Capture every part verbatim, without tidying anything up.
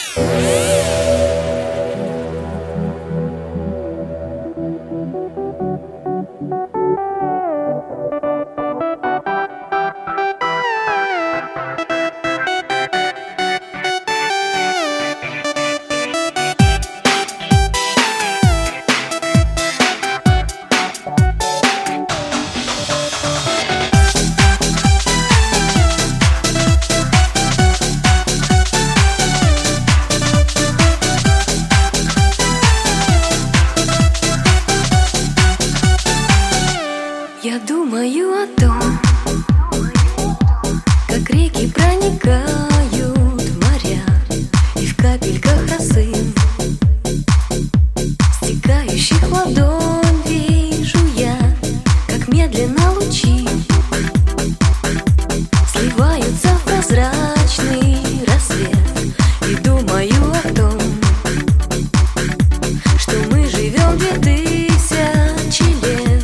Я думаю о том, как реки проникают в моря, и в капельках росы, стекающих в ладонь, вижу я, как медленно лучи сливаются в прозрачный рассвет. И думаю о том, что мы живем две тысячи лет.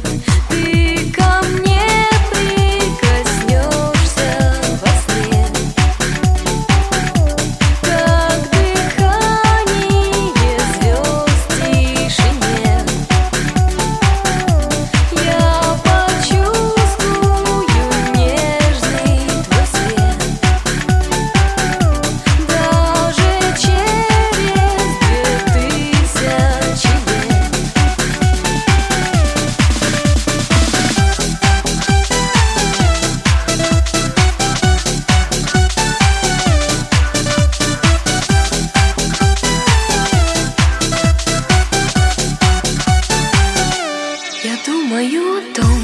Думаю о том,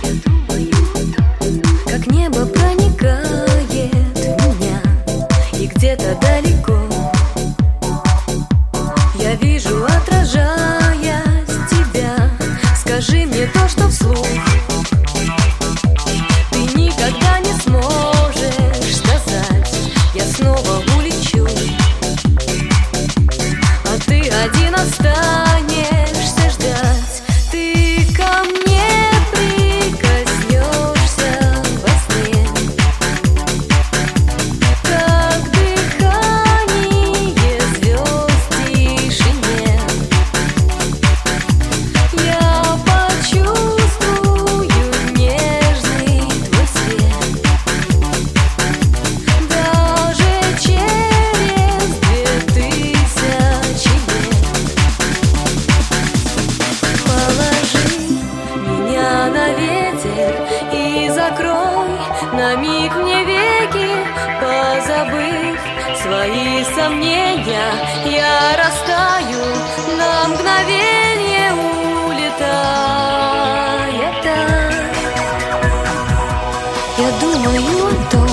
как небо проникает в меня, и где-то далеко я вижу, отражаясь тебя. Скажи мне то, что вслух ты никогда не сможешь сказать. Я снова улечу, а ты один останешься ждать. И закрой на миг мне веки, позабыв свои сомнения, я растаю, на мгновенье улетая. Я думаю о том,